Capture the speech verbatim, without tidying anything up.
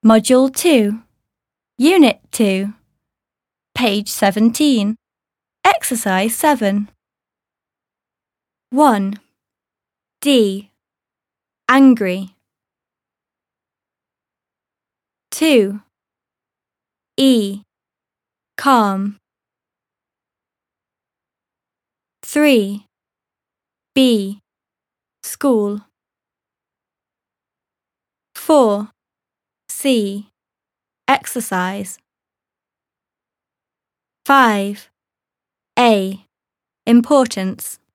Module two, Unit two, page seventeen, Exercise seven. one. D. Angry. two. E. Calm. three. B. School. four. C. Exercise. five. A. Importance.